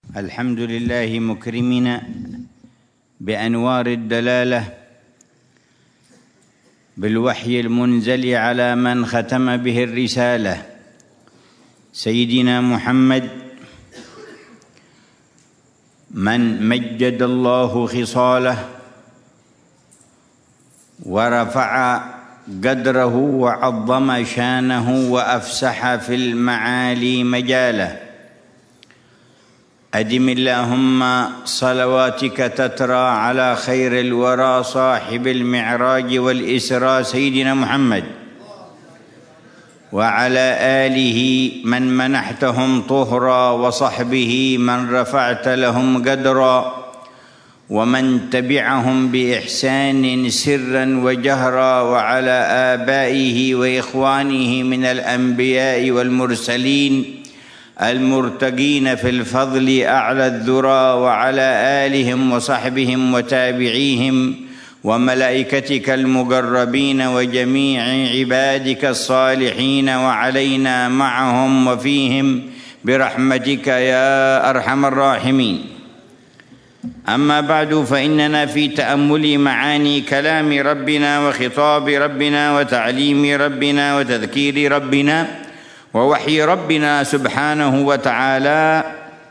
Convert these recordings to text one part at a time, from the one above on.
الحمد لله مكرمنا بأنوار الدلالة بالوحي المنزل على من ختم به الرسالة سيدنا محمد، من مجد الله خصاله ورفع قدره وعظم شانه وأفسح في المعالي مجاله. أدم اللهم صلواتك تترى على خير الورى صاحب المعراج والإسراء سيدنا محمد، وعلى آله من منحتهم طهرا، وصحبه من رفعت لهم قدرا، ومن تبعهم بإحسان سرا وجهرا، وعلى آبائه وإخوانه من الأنبياء والمرسلين المرتقين في الفضل أعلى الذرى، وعلى آلهم وصحبهم وتابعيهم وملائكتك المقربين وجميع عبادك الصالحين، وعلينا معهم وفيهم برحمتك يا أرحم الراحمين. أما بعد، فإننا في تأمل معاني كلام ربنا وخطاب ربنا وتعليم ربنا وتذكير ربنا ووحي ربنا سبحانه وتعالى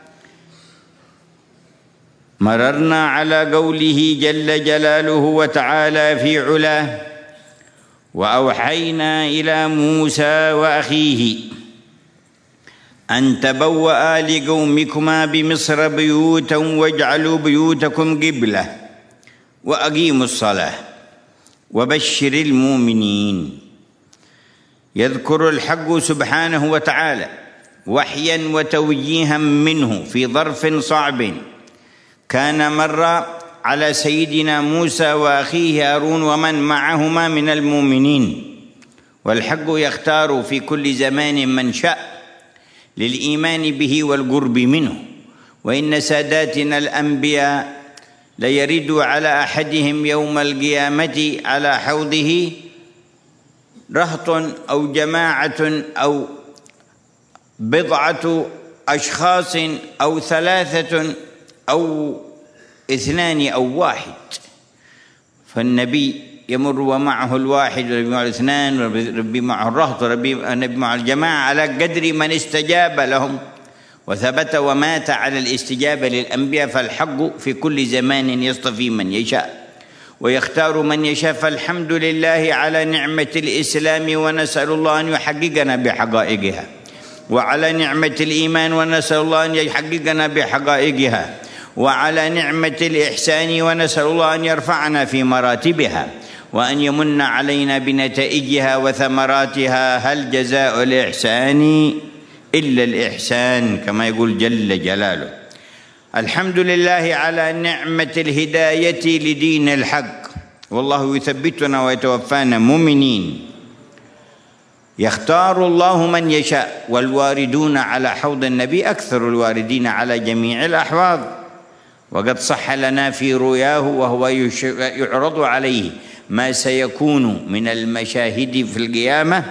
مررنا على قوله جل جلاله وتعالى في علاه: وأوحينا إلى موسى وأخيه أن تبوأ لقومكما بمصر بيوتا واجعلوا بيوتكم قبلة وأقيموا الصلاة وبشر المؤمنين. يذكر الحق سبحانه وتعالى وحيا وتوجيها منه في ظرف صعب كان مر على سيدنا موسى وأخيه هارون ومن معهما من المؤمنين. والحق يختار في كل زمان من شاء للإيمان به والقرب منه، وإن ساداتنا الأنبياء ليرد على أحدهم يوم القيامة على حوضه رهط أو جماعة أو بضعة أشخاص أو ثلاثة أو اثنان أو واحد، فالنبي يمر ومعه الواحد وربي معه الاثنان وربي معه الرهط وربي معه الجماعة على قدر من استجاب لهم وثبت ومات على الاستجابة للأنبياء. فالحق في كل زمان يصطفي من يشاء ويختار من يشاء، فالحمد لله على نعمة الإسلام، ونسأل الله أن يحققنا بحقائقها، وعلى نعمة الإيمان، ونسأل الله أن يحققنا بحقائقها، وعلى نعمة الإحسان، ونسأل الله أن يرفعنا في مراتبها وأن يمن علينا بنتائجها وثمراتها. هل جزاء الإحسان إلا الإحسان، كما يقول جل جلاله. الحمد لله على نعمة الهداية لدين الحق، والله يثبتنا ويتوفانا مؤمنين. يختار الله من يشاء، والواردون على حوض النبي أكثر الواردين على جميع الأحواض. وقد صح لنا في رؤياه وهو يعرض عليه ما سيكون من المشاهد في القيامة،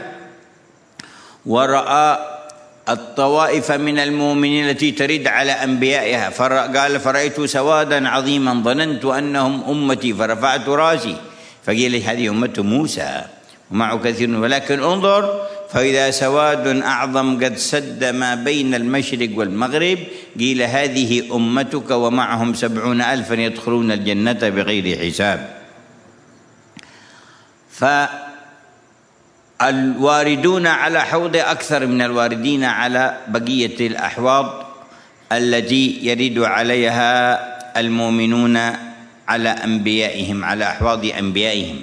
ورأى الطوائف من المؤمنين التي ترد على أنبيائها، قال: فرأيت سوادا عظيما ظننت أنهم أمتي فرفعت راسي فقيل هذه أمة موسى ومعه كثير، ولكن انظر فإذا سواد أعظم قد سد ما بين المشرق والمغرب قيل هذه أمتك ومعهم 70,000 يدخلون الجنة بغير حساب. فالواردون على حوض أكثر من الواردين على بقية الأحواض التي يرد عليها المؤمنون على أنبيائهم، على أحواض أنبيائهم.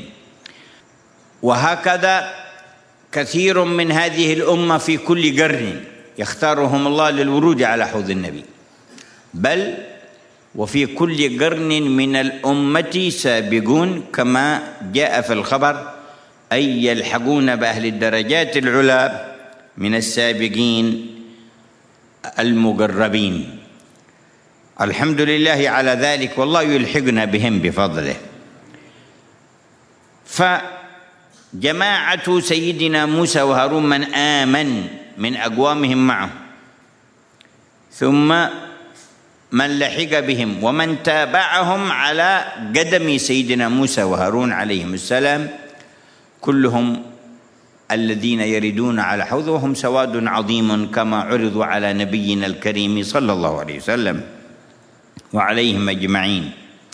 وهكذا كثير من هذه الأمة في كل قرن يختارهم الله للورود على حوض النبي، بل وفي كل قرن من الأمة سابقون كما جاء في الخبر، أي يلحقون بأهل الدرجات العلى من السابقين المقربين. الحمد لله على ذلك، والله يلحقنا بهم بفضله. فجماعة سيدنا موسى وهارون من آمن من أقوامهم معه، ثم من لحق بهم ومن تابعهم على قدم سيدنا موسى وهارون عليهم السلام، كلهم الذين يردون على حوض، وهم سواد عظيم كما عرضوا على نبينا الكريم صلى الله عليه وسلم وعليهم أجمعين.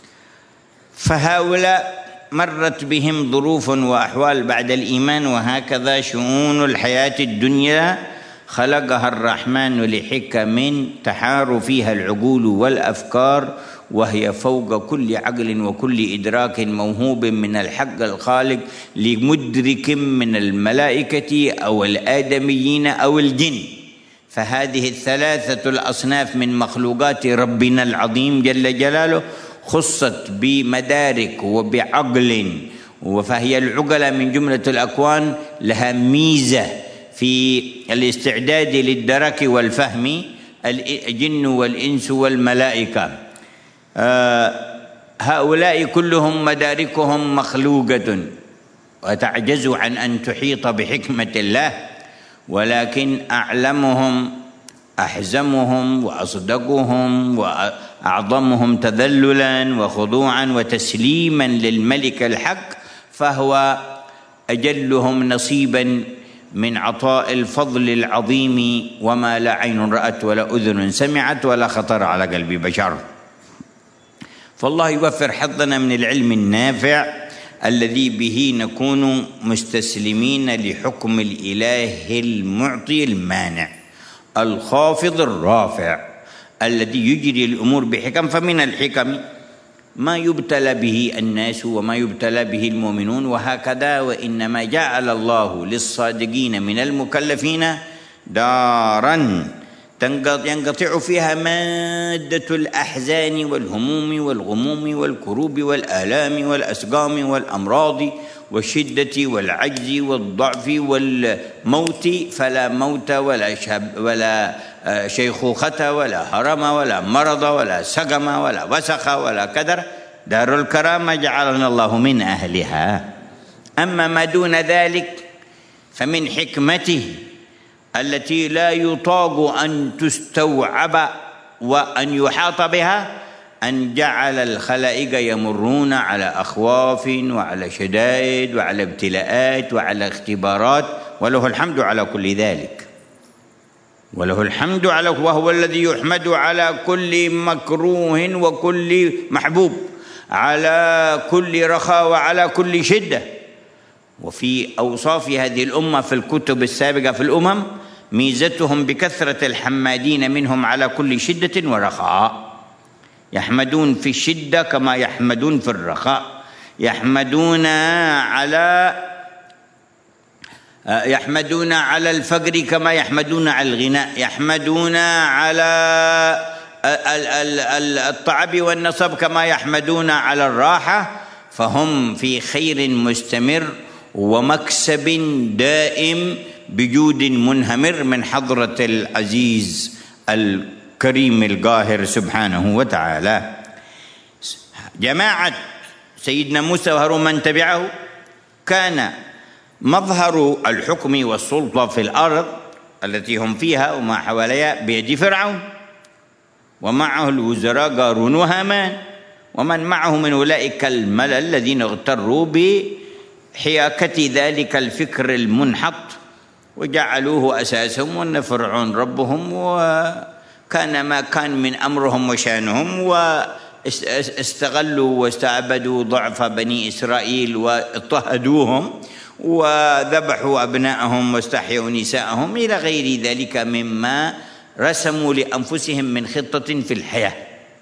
فهؤلاء مرت بهم ظروف وأحوال بعد الإيمان، وهكذا شؤون الحياة الدنيا خلقها الرحمن لحكم تحار فيها العقول والأفكار، وهي فوق كل عقل وكل إدراك موهوب من الحق الخالق لمدرك من الملائكة أو الآدميين أو الجن. فهذه الثلاثة الأصناف من مخلوقات ربنا العظيم جل جلاله خصت بمدارك وبعقل، فهي العقل من جملة الأكوان لها ميزة في الاستعداد للدرك والفهم، الجن والإنس والملائكة. هؤلاء كلهم مداركهم مخلوقة وتعجز عن أن تحيط بحكمة الله، ولكن أعلمهم أحزمهم وأصدقهم وأعظمهم تذللا وخضوعا وتسليما للملك الحق، فهو أجلهم نصيبا من عطاء الفضل العظيم، وما لا عين رأت ولا أذن سمعت ولا خطر على قلب بشر. فالله يوفر حظنا من العلم النافع الذي به نكون مستسلمين لحكم الإله المعطي المانع الخافض الرافع الذي يجري الأمور بحكم. فمن الحكم ما يبتلى به الناس وما يبتلى به المؤمنون، وهكذا. وإنما جعل الله للصادقين من المكلفين دارا ينقطع فيها مادة الأحزان والهموم والغموم والكروب والآلام والأسقام والأمراض والشدة والعجز والضعف والموت، فلا موت ولا شيخوخة ولا هرم ولا مرض ولا سقم ولا وسخ ولا كدر. دار الكرامة جعلنا الله من أهلها. أما ما دون ذلك فمن حكمته التي لا يطاق أن تستوعب وأن يحاط بها أن جعل الخلائق يمرون على أخواف وعلى شدائد وعلى ابتلاءات وعلى اختبارات، وله الحمد على كل ذلك، وله الحمد على، وهو الذي يحمد على كل مكروه وكل محبوب، على كل رخاء وعلى كل شدة. وفي أوصاف هذه الأمة في الكتب السابقة في الأمم ميزتهم بكثرة الحمادين منهم على كل شدة ورخاء، يحمدون في الشدة كما يحمدون في الرخاء، يحمدون على الفقر كما يحمدون على الغنى، يحمدون على التعب والنصب كما يحمدون على الراحة. فهم في خير مستمر ومكسب دائم بجود منهمر من حضرة العزيز الكريم القاهر سبحانه وتعالى. جماعة سيدنا موسى وهارون من تبعه كان مظهر الحكم والسلطة في الأرض التي هم فيها وما حواليها بيد فرعون، ومعه الوزراء قارون وهامان ومن معه من أولئك الملأ الذين اغتروا بحياكة ذلك الفكر المنحط وجعلوه أساسهم، وأن فرعون ربهم، وكان ما كان من أمرهم وشانهم، واستغلوا واستعبدوا ضعف بني إسرائيل واضطهدوهم وذبحوا أبناءهم واستحيوا نساءهم إلى غير ذلك مما رسموا لأنفسهم من خطة في الحياة.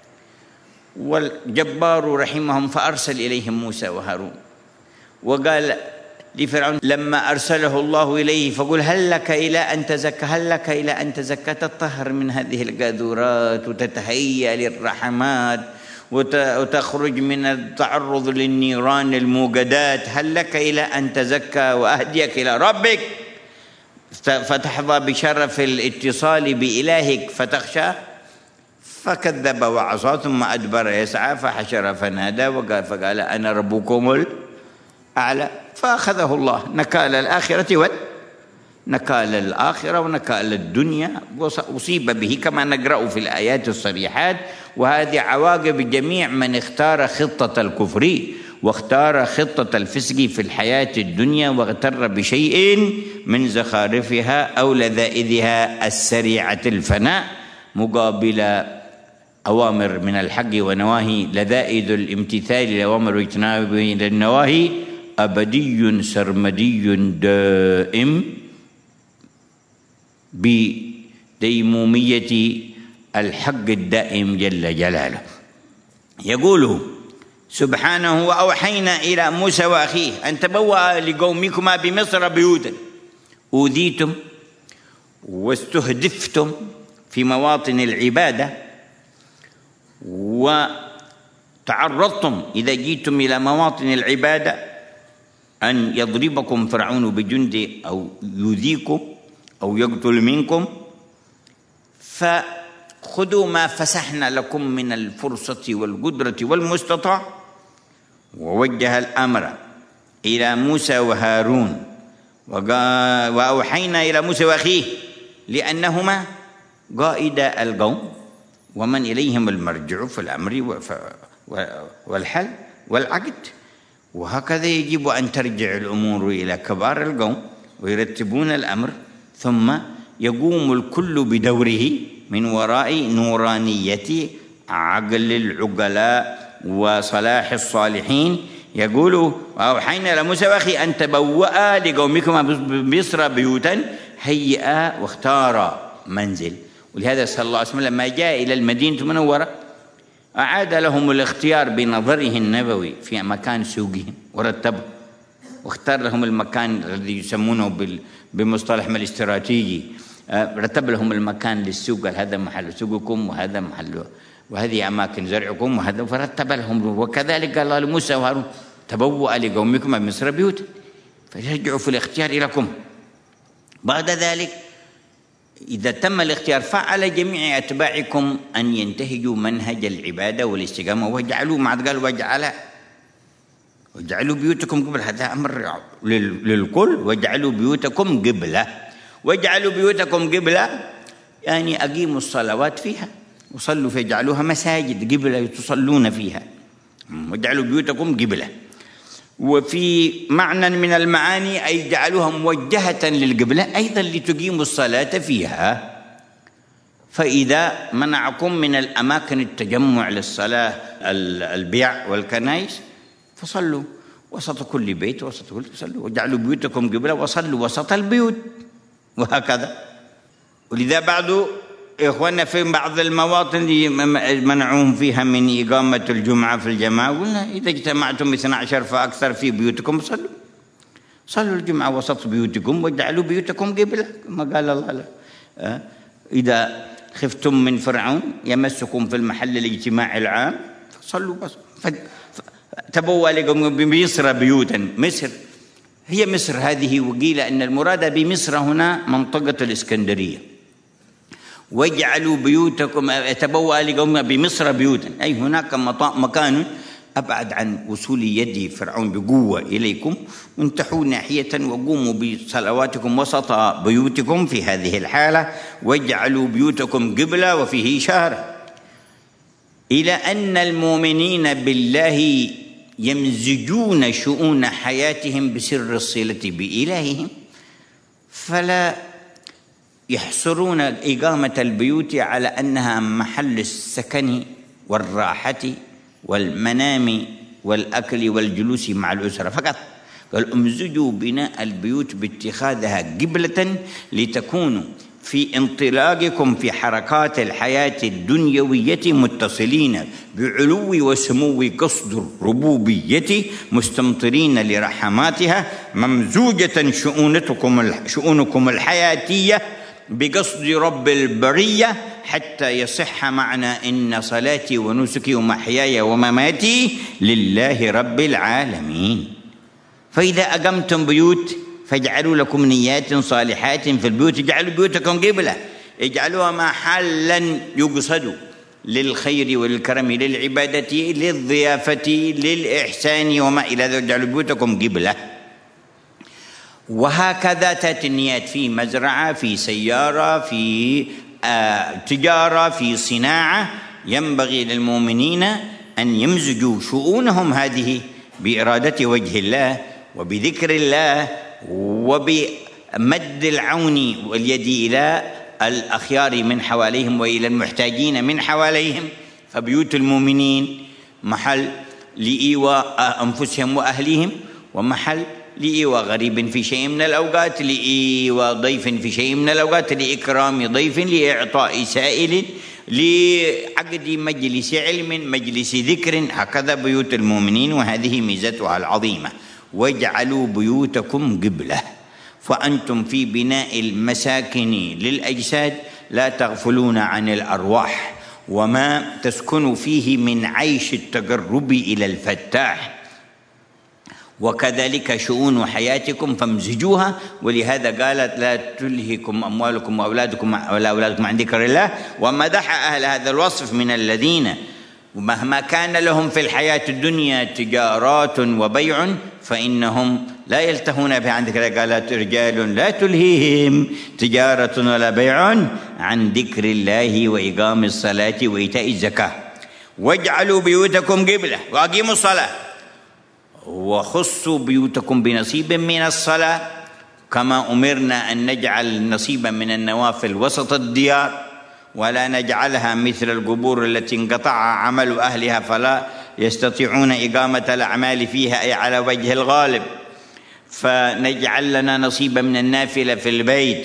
والجبار رحمهم فأرسل إليهم موسى وهارون وقال لفرعون لما أرسله الله إليه فقل هل لك إلى أن تزكى، هل لك إلى أن تزكى، تطهر من هذه القاذورات وتتهيأ للرحمات وتخرج من التعرض للنيران الموقدات، هل لك إلى أن تزكى وأهديك إلى ربك فتحظى بشرف الاتصال بإلهك فتخشى؟ فكذب وعصى ثم أدبر يسعى فحشر فنادى فقال أنا ربكم الأعلى، فأخذه الله نكال الآخرة نكال الآخرة ونكال الدنيا، أصيب به كما نقرأ في الآيات الصريحات. وهذه عواقب جميع من اختار خطة الكفر واختار خطة الفسق في الحياة الدنيا واغتر بشيء من زخارفها أو لذائذها السريعة الفناء، مقابل أوامر من الحق ونواهي لذائذ الامتثال للأوامر واجتناب للنواهي أبدي سرمدي دائم بديمومية الحق الدائم جل جلاله. يقول سبحانه: وأوحينا إلى موسى وأخيه أن تبوأ لقومكما بمصر بيوتا. أوذيتم واستهدفتم في مواطن العبادة وتعرضتم إذا جئتم إلى مواطن العبادة أن يضربكم فرعون بجند أو يؤذيكم أو يقتل منكم، فخذوا ما فسحنا لكم من الفرصة والقدرة والمستطاع. ووجه الأمر إلى موسى وهارون، وأوحينا إلى موسى وأخيه لأنهما قائدا القوم ومن إليهم المرجع في الأمر والحل والعقد. وهكذا يجب أن ترجع الأمور إلى كبار القوم ويرتبون الأمر، ثم يقوم الكل بدوره من وراء نورانية عقل العقلاء وصلاح الصالحين. يقول: وأوحينا إلى موسى وأخيه أن تبوأ لقومكما بمصر بيوتا، هيئا واختار منزل. ولهذا صلى الله عليه وسلم لما جاء إلى المدينة المنورة أعاد لهم الاختيار بنظره النبوي في مكان سوقهم ورتبه، واختار لهم المكان الذي يسمونه بمصطلح الاستراتيجي. رتب لهم المكان للسوق، هذا محل سوقكم وهذا محل وهذه أماكن زرعكم وهذا، فرتب لهم. وكذلك قال الله لموسى وهارون: تبوأ لقومكم بمصر بيوتا، فيرجعوا في الاختيار إليكم. بعد ذلك إذا تم الاختيار فعلى جميع أتباعكم أن ينتهجوا منهج العبادة والاستقامة، واجعلوا ما قال واجعلوا بيوتكم قبلة، هذا أمر للكل. واجعلوا بيوتكم قبلة، واجعلوا بيوتكم قبلة يعني أقيموا الصلوات فيها وصلوا فيها، اجعلوها مساجد قبلة تصلون فيها، واجعلوا بيوتكم قبلة. وفي معنى من المعاني أي جعلوها موجهة للقبلة أيضا لتقيموا الصلاة فيها. فإذا منعكم من الأماكن التجمع للصلاة البيع والكنائس فصلوا وسط كل بيت، وسط كل صلوا، واجعلوا بيوتكم قبلة وصلوا وسط البيوت، وهكذا. ولذا بعض إخواننا في بعض المواطن منعوهم فيها من إقامة الجمعة في الجماعة، قلنا إذا اجتمعتم 12 فأكثر في بيوتكم صلوا الجمعة وسط بيوتكم واجعلوا بيوتكم قبلة كما قال الله. إذا خفتم من فرعون يمسكم في المحل الاجتماعي العام فصلوا بس. تبوأ لكم بمصر بيوتا. مصر هي مصر هذه، وقيل أن المراد بمصر هنا منطقة الإسكندرية. واجعلوا بيوتكم تبوأ لكم بمصر بيوتا، أي هناك مكان أبعد عن وصول يد فرعون بقوة إليكم، وانتحوا ناحية وقوموا بصلواتكم وسط بيوتكم في هذه الحالة. واجعلوا بيوتكم قبلة، وفيه إشارة إلى أن المؤمنين بالله يمزجون شؤون حياتهم بسر الصلة بإلههم، فلا يحصرون إقامة البيوت على أنها محل السكن والراحة والمنام والأكل والجلوس مع الأسرة فقط، قال امزجوا بناء البيوت باتخاذها قبلة لتكونوا في انطلاقكم في حركات الحياة الدنيوية متصلين بعلو وسمو قصد الربوبية، مستمطرين لرحماتها، ممزوجة شؤونكم الحياتية بقصد رب البرية، حتى يصح معنى إن صلاتي ونسكي ومحياي ومماتي لله رب العالمين. فإذا أقمتم بيوت فاجعلوا لكم نيات صالحات في البيوت، اجعلوا بيوتكم قبلة، اجعلوها محلا يقصد للخير والكرم، للعبادة، للضيافة، للإحسان وما إلى ذلك، اجعلوا بيوتكم قبلة. وهكذا تأتي النيات في مزرعة، في سيارة، في تجارة، في صناعة. ينبغي للمؤمنين أن يمزجوا شؤونهم هذه بإرادة وجه الله وبذكر الله وبمد العون واليد إلى الأخيار من حواليهم وإلى المحتاجين من حواليهم. فبيوت المؤمنين محل لإيواء أنفسهم وأهليهم، ومحل لإيواء غريب في شيء من الأوقات، لإيواء ضيف في شيء من الأوقات، لإكرام ضيف، لإعطاء سائل، لعقد مجلس علم، مجلس ذكر. هكذا بيوت المؤمنين، وهذه ميزتها العظيمة. واجعلوا بيوتكم قبلة، فأنتم في بناء المساكن للأجساد لا تغفلون عن الأرواح وما تسكن فيه من عيش التقرب إلى الفتاح، وكذلك شؤون حياتكم فامزجوها. ولهذا قالت لا تلهكم أموالكم وأولادكم عن ذكر الله، ومدح أهل هذا الوصف من الذين مهما كان لهم في الحياة الدنيا تجارات وبيع فإنهم لا يلتهون بها عن ذكر الله. قالت رجال لا تلهيهم تجارة ولا بيع عن ذكر الله وإقام الصلاة وإيتاء الزكاة. واجعلوا بيوتكم قبلة وأقيموا الصلاة، وخصوا بيوتكم بنصيب من الصلاة، كما أمرنا أن نجعل نصيبا من النوافل وسط الديار، ولا نجعلها مثل القبور التي انقطع عمل أهلها فلا يستطيعون إقامة الأعمال فيها أي على وجه الغالب. فنجعل لنا نصيبا من النافلة في البيت.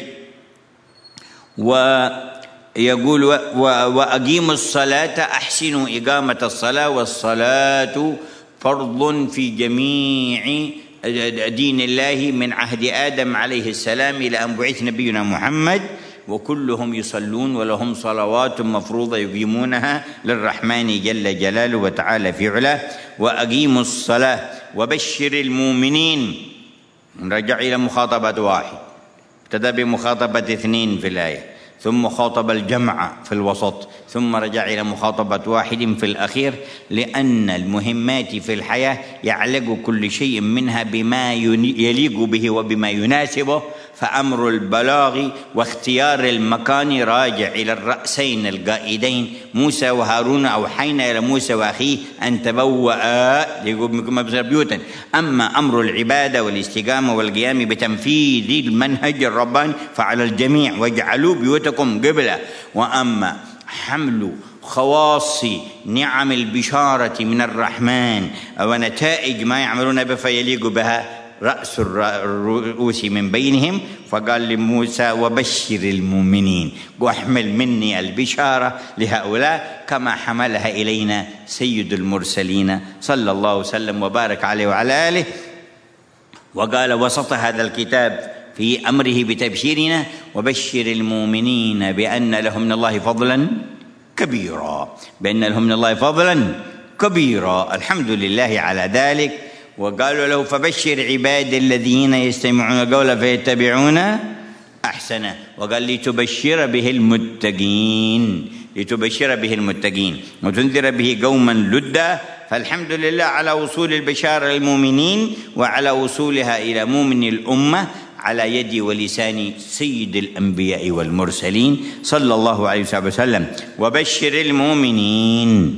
ويقول وأقيموا الصلاة، أحسنوا إقامة الصلاة، والصلاة فرض في جميع دين الله من عهد آدم عليه السلام إلى أن بعث نبينا محمد، وكلهم يصلون ولهم صلوات مفروضة يقيمونها للرحمن جل جلاله وتعالى في علاه. وأقيموا الصلاة وبشر المؤمنين. نرجع إلى مخاطبة واحد، ابتدأ بمخاطبة اثنين في الآية، ثم خاطب الجمع في الوسط، ثم رجع إلى مخاطبة واحد في الأخير، لأن المهمات في الحياة يعلق كل شيء منها بما يليق به وبما يناسبه. فأمر البلاغ واختيار المكان راجع إلى الرأسين القائدين موسى وهارون. أوحينا إلى موسى وأخيه أن تبوأ بيوتا. أما أمر العبادة والاستقامة والقيام بتنفيذ المنهج الرباني فعلى الجميع. واجعلوا بيوتكم قبلة. وأما حمل خواص نعم البشارة من الرحمن ونتائج ما يعملون به فيليق بها رأس الرؤوس من بينهم، فقال لموسى وبشر المؤمنين، واحمل مني البشارة لهؤلاء كما حملها إلينا سيد المرسلين صلى الله وسلم وبارك عليه وعلى آله. وقال وسط هذا الكتاب في أمره بتبشيرنا وبشر المؤمنين بأن لهم من الله فضلا كبيرا، بأن لهم من الله فضلا كبيرا. الحمد لله على ذلك. وقالوا له فبشر عباد الذين يستمعون القول فيتبعون أحسنه. وقال لتبشر به المتقين، لتبشر به المتقين وتنذر به قوما لدا. فالحمد لله على وصول البشارة للمؤمنين وعلى وصولها إلى مؤمن الأمة على يد ولسان سيد الأنبياء والمرسلين صلى الله عليه وسلم. وبشر المؤمنين،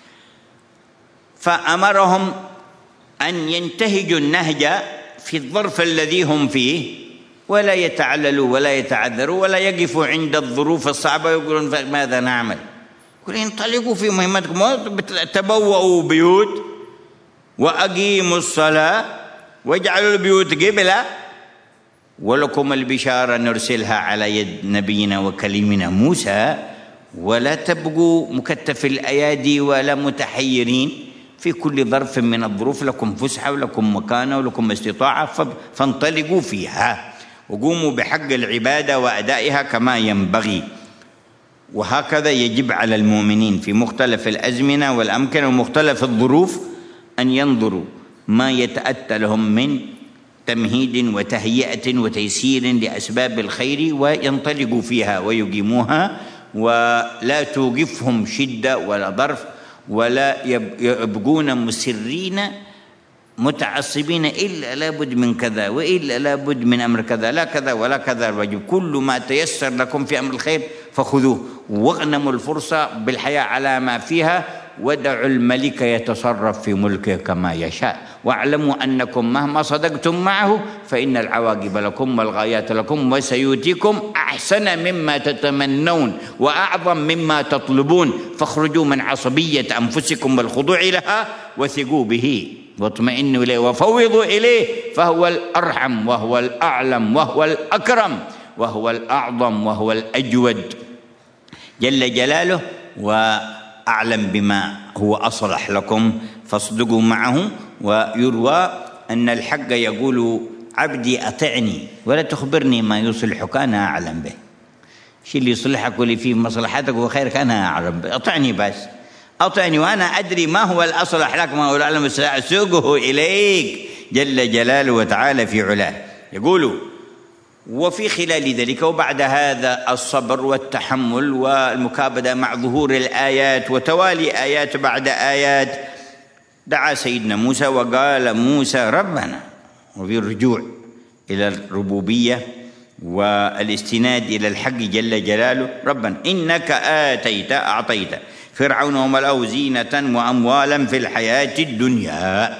فأمرهم أن ينتهجوا النهج في الظرف الذي هم فيه، ولا يتعللوا ولا يتعذروا ولا يقفوا عند الظروف الصعبة ويقولون ماذا نعمل. يقولون انطلقوا في مهمتكم، تبوأوا بيوت وأقيموا الصلاة واجعلوا البيوت قبلة، ولكم البشارة نرسلها على يد نبينا وكليمنا موسى، ولا تبقوا مكتف الأيادي ولا متحيرين. في كل ظرف من الظروف لكم فسحة ولكم مكانة ولكم استطاعة، فانطلقوا فيها وقوموا بحق العبادة وأدائها كما ينبغي. وهكذا يجب على المؤمنين في مختلف الأزمنة والأمكنة ومختلف الظروف أن ينظروا ما يتأتى لهم من تمهيد وتهيئة وتيسير لأسباب الخير وينطلقوا فيها ويقيموها، ولا توقفهم شدة ولا ظرف، ولا يبقون مسرين متعصبين إلا لابد من كذا وإلا لابد من أمر كذا، لا كذا ولا كذا الواجب، كل ما تيسر لكم في أمر الخير فخذوه، واغنموا الفرصة بالحياة على ما فيها، ودعوا الملك يتصرف في ملكه كما يشاء، واعلموا أنكم مهما صدقتم معه فإن العواقب لكم والغايات لكم، وسيؤتيكم أحسن مما تتمنون وأعظم مما تطلبون، فاخرجوا من عصبية أنفسكم والخضوع لها وثقوا به واطمئنوا إليه وفوضوا إليه، فهو الأرحم وهو الأعلم وهو الأكرم وهو الأعظم وهو الأجود جل جلاله، وأعلم بما هو أصلح لكم، فاصدقوا معه. ويروى أن الحق يقول: عبدي أطعني ولا تخبرني ما يصلحك، أنا أعلم به. الشيء اللي يصلحك واللي فيه مصلحتك وخيرك أنا أعلم به، أطعني بس، أطعني وأنا أدري ما هو الأصلح لك، ما هو الأعلم، سأسوقه إليك جل جلاله وتعالى في علاه. يقول: وفي خلال ذلك وبعد هذا الصبر والتحمل والمكابدة مع ظهور الآيات وتوالي آيات بعد آيات، دعا سيدنا موسى وقال موسى: ربنا، وفي الرجوع إلى الربوبية والاستناد إلى الحق جل جلاله، ربنا إنك أعطيت فرعون وملأه زينة وأموالا في الحياة الدنيا.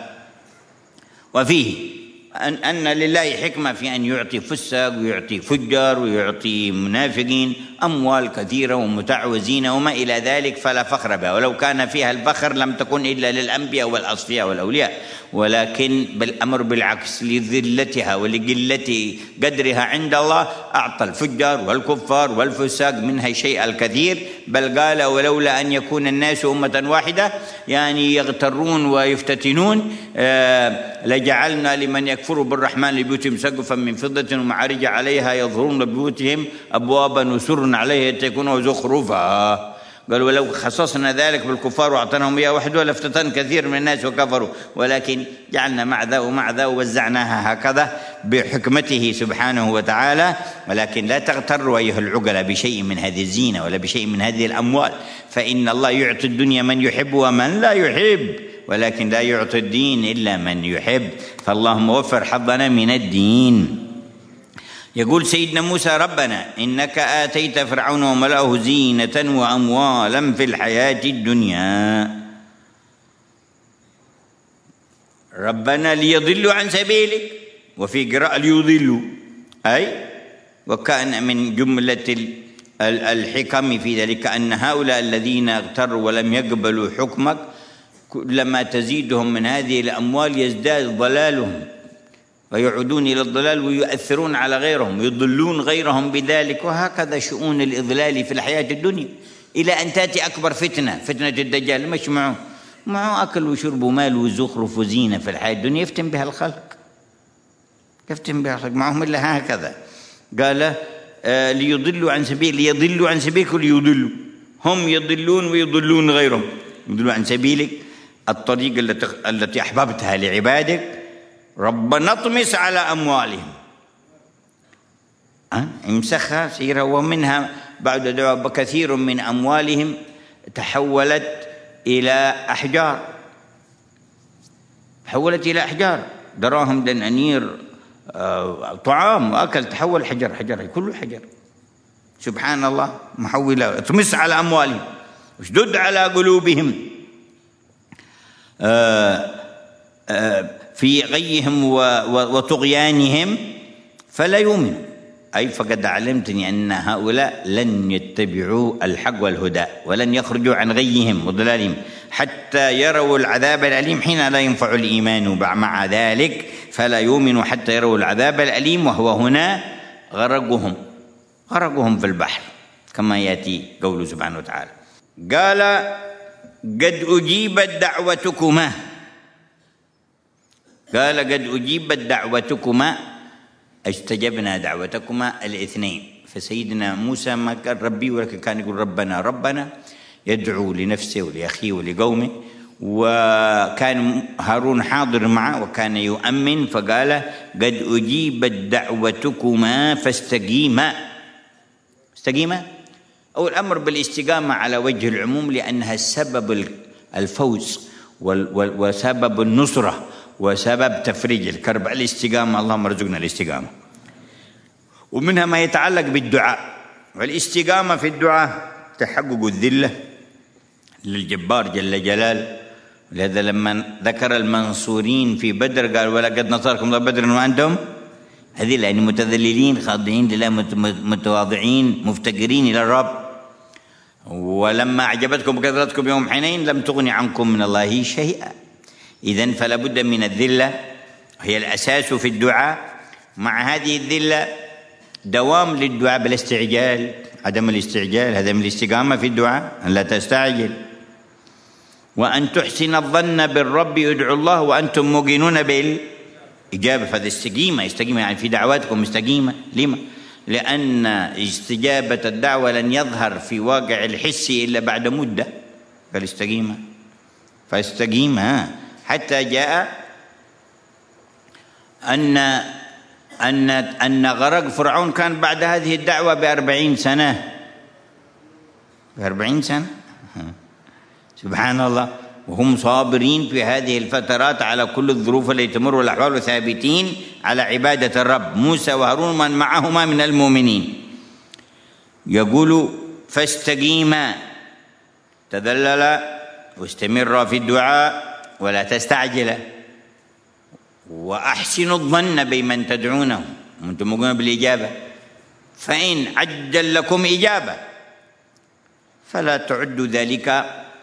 وفيه أن لله حكمة في أن يعطي فساق ويعطي فجار ويعطي منافقين أموال كثيرة ومتاع وزينة وما إلى ذلك، فلا فخر بها، ولو كان فيها الفخر لم تكن إلا للأنبياء والأصفياء والأولياء، ولكن بالأمر بالعكس لذلتها ولقلة قدرها عند الله أعطى الفجار والكفار والفساق منها شيء الكثير، بل قال: ولولا أن يكون الناس أمة واحدة، يعني يغترون ويفتتنون، لجعلنا لمن يكفر بالرحمن لبيوتهم سقفا من فضة ومعارج عليها يظهرون بيوتهم أبوابا وسر عليها يتكون زخرفا. قال: ولو خصصنا ذلك بالكفار وأعطيناهم إياه وحده لافتتن كثير من الناس وكفروا، ولكن جعلنا مع ذا ومع ذا ووزعناها هكذا بحكمته سبحانه وتعالى. ولكن لا تغتروا أيها العقلاء بشيء من هذه الزينة ولا بشيء من هذه الأموال، فإن الله يعطي الدنيا من يحب ومن لا يحب، ولكن لا يعطي الدين إلا من يحب، فاللهم وفر حظنا من الدين. يقول سيدنا موسى: ربنا إنك آتيت فرعون وملأه زينة وأموالا في الحياة الدنيا، ربنا ليضلوا عن سبيلك، وفي قراءة ليضلوا، أي وكان من جملة الحكم في ذلك أن هؤلاء الذين اغتروا ولم يقبلوا حكمك كلما تزيدهم من هذه الأموال يزداد ضلالهم ويعودون إلى الضلال ويؤثرون على غيرهم ويضلون غيرهم بذلك، وهكذا شؤون الإضلال في الحياة الدنيا، إلى أن تأتي أكبر فتنة الدجال، مش معه أكل وشرب ومال وزخرف وزينة في الحياة الدنيا، يفتن بها الخلق معهم إلا هكذا. قال: ليضلوا عن سبيل، ليضلوا عن سبيلك وليضلوا، هم يضلون ويضلون غيرهم، يضلوا عن سبيلك، الطريق التي أحببتها لعبادك. ربنا اطمس على أموالهم، امسخها سيرها، ومنها بعد دعوة كثير من أموالهم تحولت إلى أحجار، دراهم، دنانير، طعام وأكل، تحول حجر، كله حجر، سبحان الله، محولة. اطمس على أموالهم واشدد على قلوبهم في غيهم وطغيانهم فلا يؤمنوا، أي فقد علمتني أن هؤلاء لن يتبعوا الحق والهدى ولن يخرجوا عن غيهم وضلالهم حتى يروا العذاب الأليم، حين لا ينفع الإيمان مع ذلك، فلا يؤمنوا حتى يروا العذاب الأليم، وهو هنا غرقهم في البحر كما يأتي قوله سبحانه وتعالى. قال: قد أجيبت دعوتكما، قال: قد أجيبت دعوتكما، استجبنا دعوتكما الاثنين. فسيدنا موسى ما كان ربي، ولكن كان يقول ربنا يدعو لنفسه ولأخيه ولقومه، وكان هارون حاضر معه وكان يؤمن، فقال: قد أجيبت دعوتكما فاستقيما. أو الأمر بالاستقامة على وجه العموم، لأنها سبب الفوز وسبب النصرة وسبب تفريج الكرب الاستقامة. اللهم ارزقنا الاستقامة. ومنها ما يتعلق بالدعاء، والاستقامة في الدعاء تحقق الذلة للجبار جل جلاله. لهذا لما ذكر المنصورين في بدر قال ولقد نصركم الله بدر وأنتم هذه يعني متذللين خاضعين لله متواضعين مفتقرين إلى الرب. ولما أعجبتكم كثرتكم يوم حنين لم تغن عنكم من الله شيئا. إذن فلا بد من الذلة، هي الأساس في الدعاء. مع هذه الذلة دوام للدعاء بالاستعجال، عدم الاستعجال هذا من الاستقامة في الدعاء، أن لا تستعجل. وأن تحسن الظن بالرب، ادعوا الله وأنتم موقنون بالإجابة. فهذا استقيمة يعني في دعواتكم مستقيمة. لما؟ لأن استجابة الدعوة لن يظهر في واقع الحسي إلا بعد مدة. فالاستقيمة فاستقيمة حتى جاء أن غرق فرعون كان بعد هذه الدعوة ب40 سنة. ب40 سنة سبحان الله، وهم صابرين في هذه الفترات على كل الظروف التي تمر والأحوال، ثابتين على عبادة الرب. موسى وهارون من معهما من المؤمنين. يقول فاستقيما، تذلل واستمر في الدعاء ولا تستعجل، وأحسنوا الظن بمن تدعونه وأنتم موقنون بالإجابة. فإن عجل لكم إجابة فلا تعدوا ذلك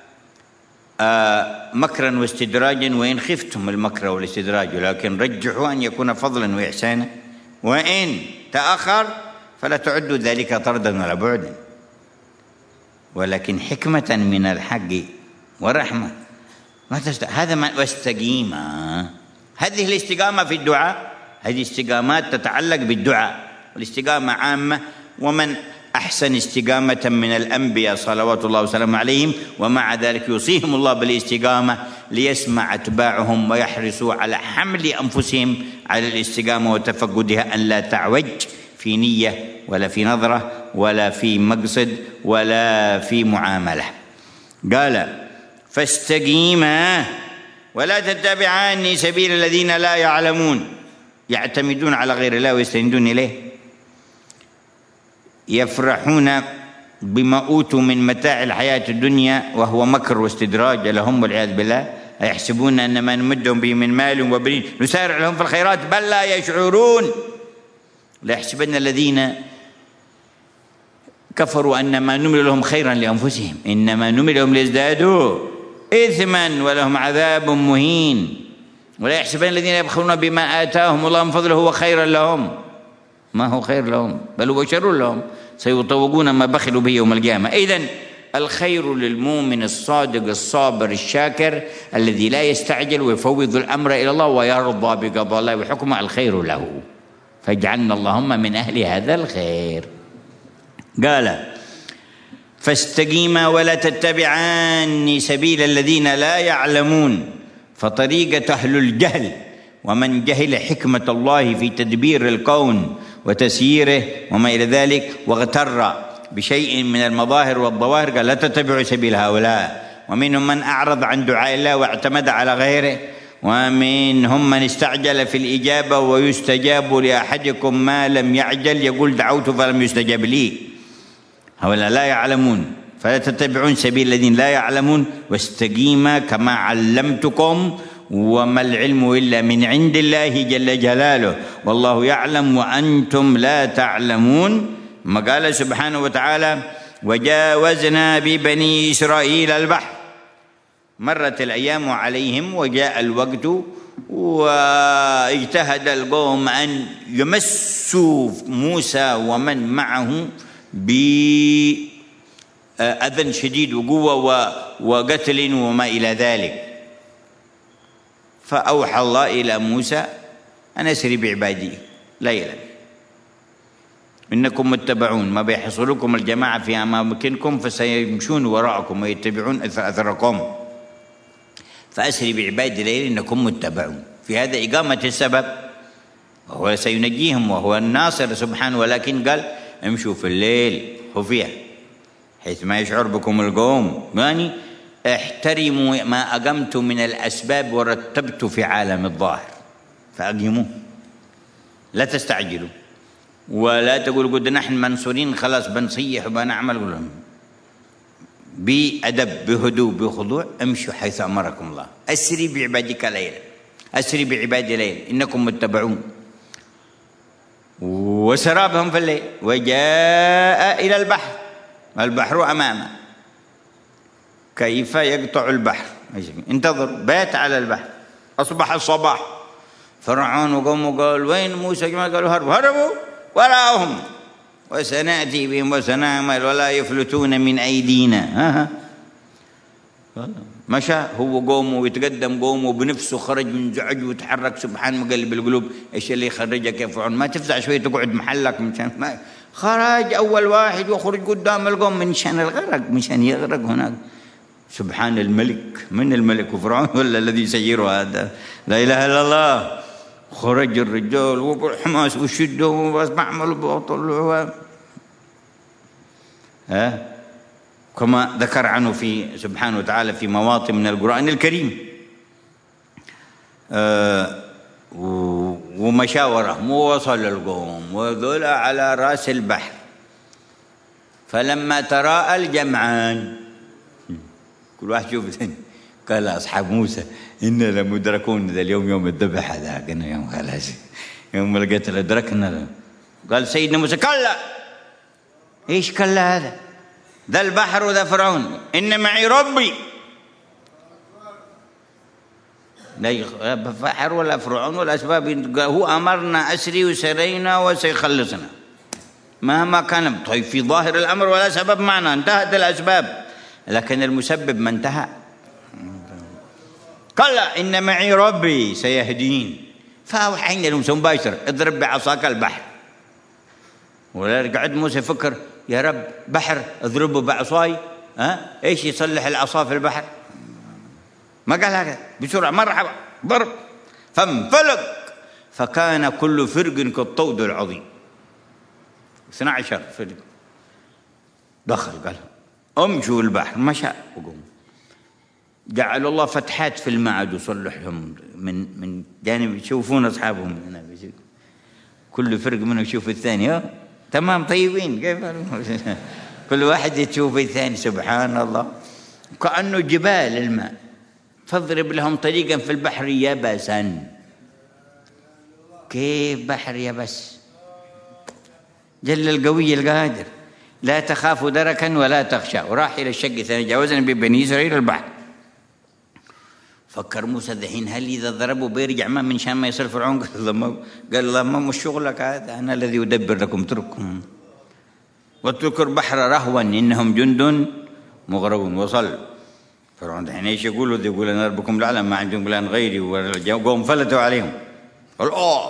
مكرا واستدراجا، وإن خفتم المكر والاستدراج، ولكن رجحوا أن يكون فضلا وإحسانا. وإن تأخر فلا تعدوا ذلك طردا ولا بعدا، ولكن حكمة من الحق ورحمة. هذا ما واستقيما. هذه الاستقامة في الدعاء، هذه استقامات تتعلق بالدعاء، والاستقامة عامة. ومن أحسن استقامة من الأنبياء صلوات الله وسلامه عليهم، ومع ذلك يوصيهم الله بالاستقامة ليسمع أتباعهم ويحرصوا على حمل أنفسهم على الاستقامة وتفقدها، أن لا تعوج في نية ولا في نظرة ولا في مقصد ولا في معاملة. قال فاستقيما ولا تتبعان سبيل الذين لا يعلمون، يعتمدون على غير الله ويستندون إليه، يفرحون بما أوتوا من متاع الحياة الدنيا وهو مكر واستدراج لهم والعياذ بالله. أيحسبون أن ما نمدهم به من مال وبنين نسارع لهم في الخيرات بل لا يشعرون. لا يحسبن الذين كفروا أنما نمل لهم خيرا لأنفسهم إنما نمل لهم ليزدادوا إثما ولهم عذاب مهين. ولا يحسبن الذين يبخلون بما آتاهم الله من فضله هو خيرا لهم، ما هو خير لهم بل هو شر لهم، سيطوقون ما بخلوا به يوم القيامة. إذن الخير للمؤمن الصادق الصابر الشاكر الذي لا يستعجل ويفوض الأمر إلى الله ويرضى بقضاء الله وحكمه، الخير له. فاجعلنا اللهم من أهل هذا الخير. قال فاستقيما ولا تتبعان سبيل الذين لا يعلمون، فطريقة أهل الجهل ومن جهل حكمة الله في تدبير الكون وتسييره وما إلى ذلك واغتر بشيء من المظاهر والظواهر، قال لا تتبعوا سبيل هؤلاء. ومنهم من أعرض عن دعاء الله واعتمد على غيره، ومنهم من استعجل في الإجابة ويستجاب لأحدكم ما لم يعجل، يقول دعوت فلم يستجاب لي. هؤلاء لا يعلمون، فلا تتبعون سبيل الذين لا يعلمون واستقيما كما علمتكم وما العلم إلا من عند الله جل جلاله والله يعلم وأنتم لا تعلمون. ما قال سبحانه وتعالى وجاوزنا ببني إسرائيل البحر، مرت الأيام عليهم وجاء الوقت واجتهد القوم أن يمسوا موسى ومن معه بأذى شديد وقوة وقتل وما إلى ذلك. فأوحى الله إلى موسى أن أسري بعبادي ليلا إنكم متبعون، ما بيحصلكم الجماعة في أماكنكم فسيمشون وراءكم ويتبعون أثركم، فأسري بعبادي ليلا إنكم متبعون. في هذا إقامة السبب، وهو سينجيهم وهو الناصر سبحانه، ولكن قال امشوا في الليل خفية حيث ما يشعر بكم القوم، يعني احترموا ما أقمت من الأسباب ورتبت في عالم الظاهر فأقيموه، لا تستعجلوا ولا تقولوا قد نحن منصورين خلاص بنصيح وبنعمل. لهم بأدب بهدوء بخضوع، امشوا حيث أمركم الله. أسري بعبادك ليلا، أسري بعبادي ليلا إنكم متبعون. وسرابهم في الليل وجاء إلى البحر، البحر أمامه كيف يقطع البحر، انتظر بات على البحر. أصبح الصباح، فرعون وقومه قال وين موسى؟ قالوا هربوا وراءهم وسنأتي بهم وسنعمل ولا يفلتون من أيدينا. مشى هو قومه ويتقدم قومه بنفسه، خرج من زعج وتحرك. سبحان مقلب القلوب. ايش اللي يخرجك يا فرعون؟ ما تفزع شويه تقعد محلك. مشان ما خرج اول واحد ويخرج قدام القوم منشان الغرق، مشان يغرق هناك. سبحان الملك، من الملك وفرعون ولا الذي يسيره هذا؟ لا اله الا الله. خرج الرجال وبالحماس والشده وبعمل بطل كما ذكر عنه في سبحانه وتعالى في مواطن من القرآن الكريم. ومشاورهم ووصل القوم وذل على رأس البحر. فلما تراءى الجمعان، كل واحد يشوف الثاني، قال أصحاب موسى إنا لمدركون، ذا اليوم يوم الذبح، هذا قلنا يوم خلاص يوم القتل أدركنا. قال سيدنا موسى كلا. إيش كلا هذا؟ ذا البحر وذا فرعون، إن معي ربي. لا بحر ولا فرعون ولا أسباب، هو أمرنا أسري وسرينا وسيخلصنا مهما كان. طيب في ظاهر الأمر ولا سبب معنا، انتهت الأسباب، لكن المسبب ما انتهى. كلا إن معي ربي سيهدين. فأوحينا لموسى مباشرة اضرب بعصاك البحر. ولا قعد موسى يفكر يا رب بحر اضربه بعصاي، ايش يصلح العصا في البحر؟ ما قال هكذا، بسرعه مرحبا ضرب فانفلق فكان كل فرق كالطود العظيم. 12 فرق دخل قال امشوا البحر، مشى وقوم. جعل الله فتحات في المعد وصلح لهم من جانب، يشوفون اصحابهم هنا، كل فرق منهم يشوف الثاني تمام طيبين كيف كل واحد يشوف الثاني. سبحان الله، كأنه جبال الماء. فاضرب لهم طريقا في البحر يبسا. كيف بحر يبس؟ جل القوي القادر، لا تخاف دركا ولا تخشى. وراح إلى الشق الثاني، جاوزنا ببني إسرائيل البحر. فكر موسى الحين هل إذا ضربوا بيرجع ما من شان ما يصير فرعون؟ قال الله ما مش شغلك هذا، أنا الذي أدبر لكم، اتركهم واتركوا البحر رهوا إنهم جند مغرقون. وصل فرعون الحين ايش يقولوا؟ يقول أنا ربكم الأعلى ما عندهم إله غيري، وقوم فلتوا عليهم. قال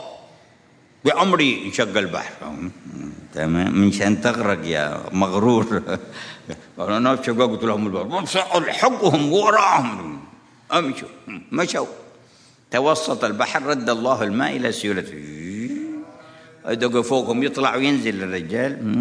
بأمري انشق البحر. تمام من شان تغرق يا مغرور. قالوا أنا شققت لهم البحر، الحقهم وراهم. امشوا مشوا توسط البحر، رد الله الماء الى سيولته. ادق فوقهم يطلع وينزل الرجال.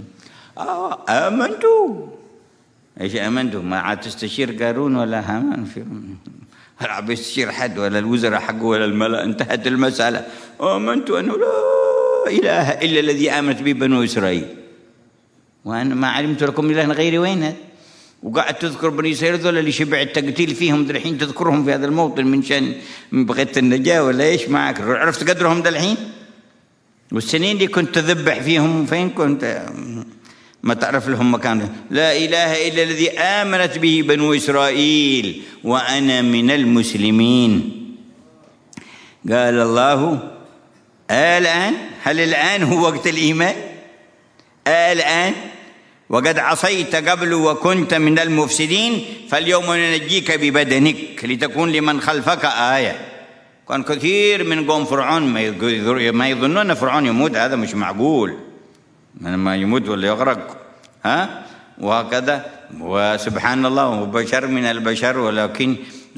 امنتوا. ايش امنتوا؟ ما عاد تستشير قارون ولا هامان، هل عم يستشير حد ولا الوزراء حقه ولا الملأ؟ انتهت المسألة. امنتوا انه لا اله الا الذي امنت به بنو اسرائيل وانا ما علمت لكم اله غيري. وين هذا؟ وقاعد تذكر بني إسرائيل ذول اللي شبع التقتيل فيهم الحين، تذكرهم في هذا الموطن من شان بغيت النجاة ولا ايش معك؟ عرفت قدرهم ده الحين؟ والسنين اللي كنت تذبح فيهم فين كنت؟ ما تعرف لهم مكان. لا إله إلا الذي آمنت به بنو إسرائيل وأنا من المسلمين. قال الله الآن، هل الآن هو وقت الإيمان؟ الآن وقد عصيت قبل وكنت من المفسدين، فاليوم ننجيك ببدنك لتكون لمن خلفك آية. كان كثير من قوم فرعون ما يظنون فرعون يموت، هذا مش معقول، ما يموت ولا يغرق وهكذا. وسبحان الله هو بشر من البشر، ولكن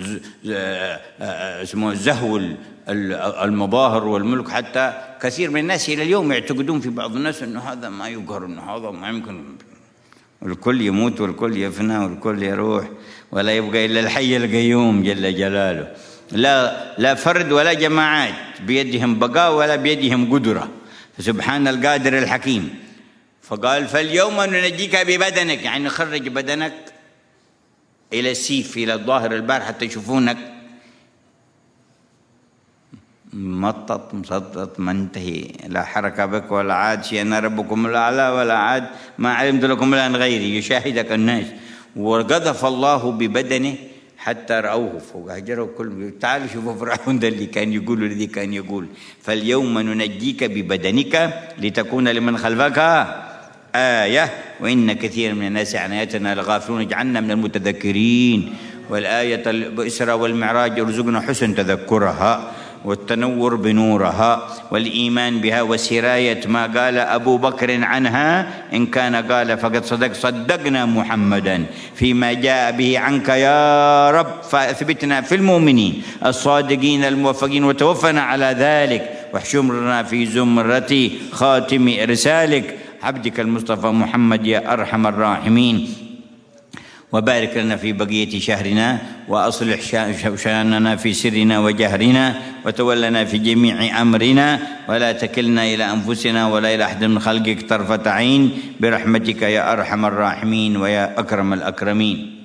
اسمه زهو المظاهر والملك. حتى كثير من الناس إلى اليوم يعتقدون في بعض الناس أنه هذا ما يقهر، أنه هذا ما يمكن. والكل يموت والكل يفنى والكل يروح، ولا يبقى إلا الحي القيوم جل جلاله. لا فرد ولا جماعات بيدهم بقاء ولا بيدهم قدرة، فسبحان القادر الحكيم. فقال فاليوم ننجيك ببدنك، يعني نخرج بدنك إلى السيف، إلى الظاهر البار، حتى يشوفونك مطط مسطط منتهي، لا حركة بك ولا عاد شيء، أنا ربكم الأعلى ولا عاد ما علمت لكم الآن غيري، يشاهدك الناس. وقذف الله ببدنه حتى رأوه فهجروا كل. تعالوا شوفوا فرعون ده اللي كان يقول الذي كان يقول فاليوم ننجيك ببدنك لتكون لمن خلفك آية وإن كثير من الناس عن آياتنا لغافلون اجعلنا من المتذكرين. والآية الإسراء والمعراج ارزقنا حسن تذكرها والتنور بنورها والإيمان بها وسراية ما قال أبو بكر عنها، إن كان قال فقد صدقنا محمدا فيما جاء به عنك يا رب، فأثبتنا في المؤمنين الصادقين الموفقين وتوفنا على ذلك، واحشرنا في زمرة خاتم إرسالك عبدك المصطفى محمد يا أرحم الراحمين. وبارك لنا في بقية شهرنا، وأصلح شأننا في سرنا وجهرنا، وتولنا في جميع أمرنا، ولا تكلنا إلى أنفسنا ولا إلى أحد من خلقك طرفة عين، برحمتك يا أرحم الراحمين ويا أكرم الأكرمين.